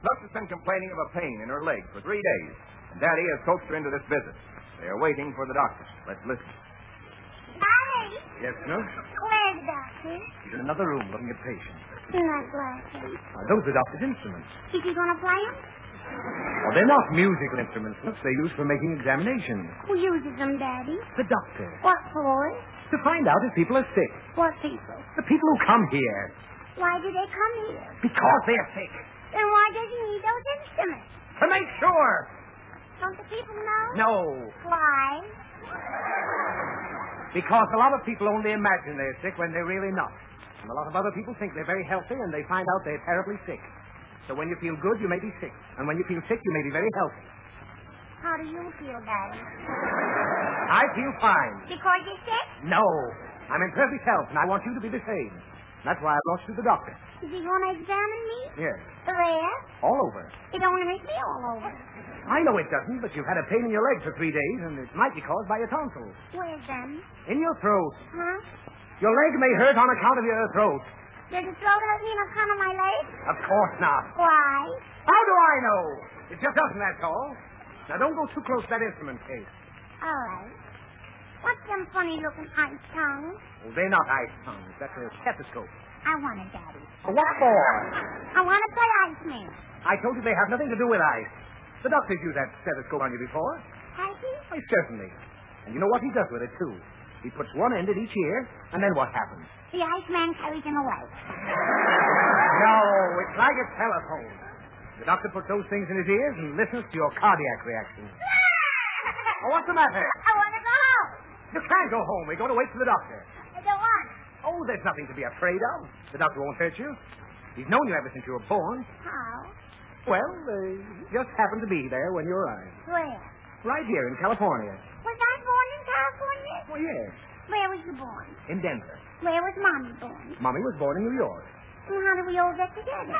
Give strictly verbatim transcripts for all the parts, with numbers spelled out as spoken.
Snooks has been complaining of a pain in her leg for three days, and Daddy has coaxed her into this visit. They are waiting for the doctor. Let's listen. Daddy! Yes, Snooks? Where's the doctor? He's in another room looking at patients. Not laughing. Now, those are doctor's instruments. Is he going to play them? Well, they're not musical instruments. They're used for making examinations. Who uses them, Daddy? The doctor. What for? To find out if people are sick. What people? The people who come here. Why do they come here? Because they're sick. Then why does he need those instruments? To make sure. Don't the people know? No. Why? Because a lot of people only imagine they're sick when they're really not. And a lot of other people think they're very healthy and they find out they're terribly sick. So when you feel good, you may be sick. And when you feel sick, you may be very healthy. How do you feel, Daddy? I feel fine. Because you're sick? No. I'm in perfect health, and I want you to be the same. That's why I brought you to the doctor. Is he going to examine me? Yes. Where? All over. It don't make me all over. I know it doesn't, but you've had a pain in your leg for three days, and it might be caused by your tonsils. Where's them? In your throat. Huh? Your leg may hurt on account of your throat. Does the throat hurt me on account of my leg? Of course not. Why? How do I know? It just doesn't, that's all. Now, don't go too close to that instrument case. All right. What's them funny-looking ice tongues? Oh, they're not ice tongues. That's a stethoscope. I want it, Daddy. What for? I want to play Iceman. I told you they have nothing to do with ice. The doctor's used that stethoscope on you before. Has he? Why, certainly. And you know what he does with it, too. He puts one end at each ear, and then what happens? The Iceman carries him away. No, it's like a telephone. The doctor puts those things in his ears and listens to your cardiac reaction. Oh, what's the matter? I want to go home. You can't go home. We're going to wait for the doctor. I don't want. Oh, there's nothing to be afraid of. The doctor won't hurt you. He's known you ever since you were born. How? Well, uh, he just happened to be there when you arrived. Where? Right here in California. Was I born in California? Oh, yes. Where was you born? In Denver. Where was Mommy born? Mommy was born in New York. And how did we all get together?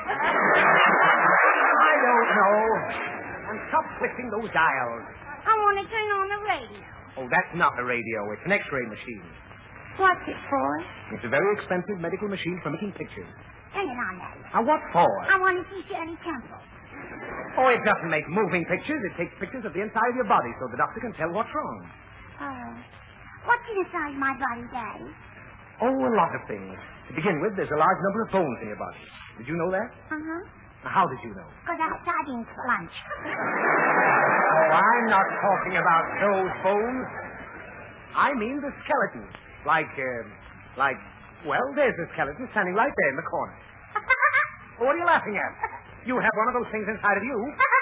I don't know. And stop twisting those dials. I want to turn on the radio. Oh, that's not a radio. It's an X-ray machine. What's it for? It's a very expensive medical machine for making pictures. Turn it on, Daddy. Now, what for? I want to see Shirley Temple. Oh, it doesn't make moving pictures. It takes pictures of the inside of your body so the doctor can tell what's wrong. Oh. What's inside my body, Daddy? Oh, a lot of things. To begin with, there's a large number of bones in your body. Did you know that? Uh-huh. Now, how did you know? Because I had sardines for lunch. Oh, I'm not talking about those bones. I mean the skeleton. Like, uh, like, well, there's a skeleton standing right there in the corner. Oh, what are you laughing at? You have one of those things inside of you.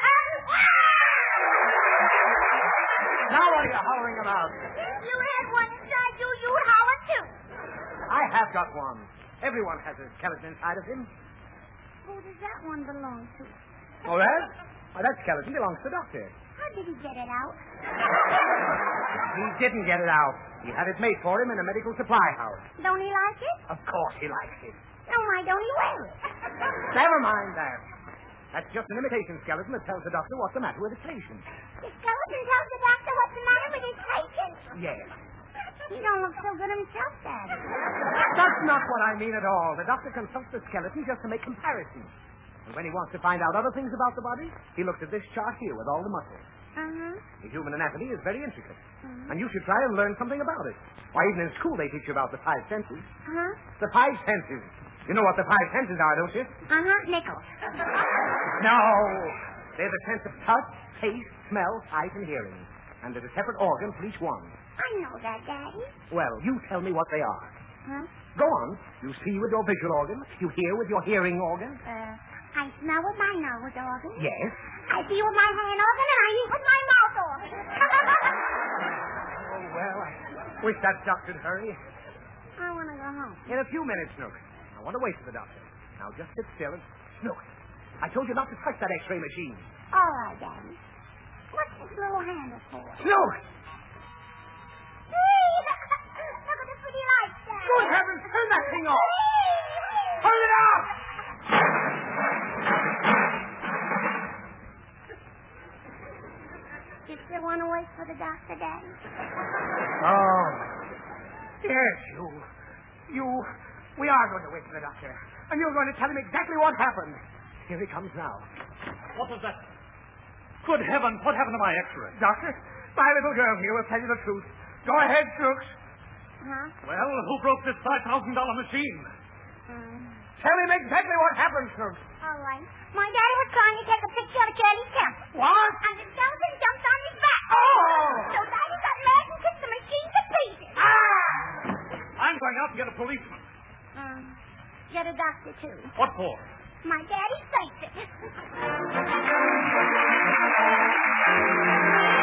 Now what are you howling about? If you had one inside you, you'd holler too. I have got one. Everyone has a skeleton inside of him. Who does that one belong to? Oh, that? Why, that skeleton belongs to the doctor. How did he get it out? He didn't get it out. He had it made for him in a medical supply house. Don't he like it? Of course he likes it. Then why don't he wear it? Never mind that. That's just an imitation skeleton that tells the doctor what's the matter with the patient. The skeleton tells the doctor what's the matter with his patient? Yes. He don't look so good himself, Daddy. That's not what I mean at all. The doctor consults the skeleton just to make comparisons. And when he wants to find out other things about the body, he looks at this chart here with all the muscles. Uh-huh. The human anatomy is very intricate. Uh-huh. And you should try and learn something about it. Why, even in school they teach you about the five senses. Uh-huh. The five senses. You know what the five senses are, don't you? Uh-huh. Nickels. No. They're the sense of touch, taste, smell, sight, and hearing. And there's a separate organ for each one. I know that, Daddy. Well, you tell me what they are. Huh? Go on. You see with your visual organ. You hear with your hearing organ. Uh, I smell with my nose organ. Yes. I feel with my hand organ, and I eat with my mouth organ. Oh, well, I wish that doctor'd hurry. I want to go home. In a few minutes, Snooks. I want to wait for the doctor. Now, just sit still and... Snooks, I told you not to touch that X-ray machine. All right, Daddy. What's this little handle for? Snooks! Look at the pretty lights, Daddy. Good heavens, turn that thing off! Turn it off! You still want to wait for the doctor, Daddy? Oh. Yes, you. You. We are going to wait for the doctor. And you're going to tell him exactly what happened. Here he comes now. What was that? Good heavens, what happened to my X-ray? Doctor, my little girl here will tell you the truth. Go ahead, Snooks. Huh? Well, who broke this five thousand dollars machine? Mm. Tell him exactly what happened, Snooks. All right. My daddy was trying to take a picture of Curly's temple. What? And the skeleton jumped on his back. Oh! So daddy got mad and kicked the machine to pieces. Ah! I'm going out to get a policeman. Um, get a doctor, too. What for? My daddy faked it.